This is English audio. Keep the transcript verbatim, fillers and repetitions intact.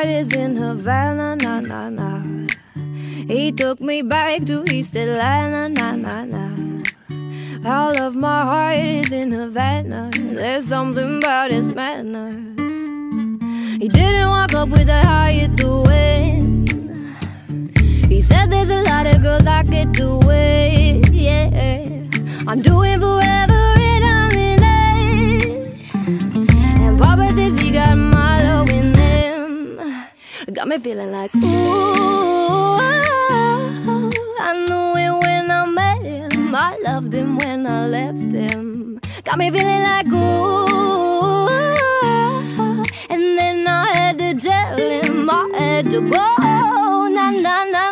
heart is in Havana, na na na. He took me back to East Atlanta, na na na. All of my heart is in Havana. There's something about his manners. He didn't walk up with a "how you doing?" He said there's a lot of girls I could do it, yeah. I'm doing forever and I'm in it. And Papa says he got my love in him. Got me feeling like, ooh, I knew it when I met him. I loved him when I left him. Got me feeling like, ooh, and then I had to tell him I had to go, na na na.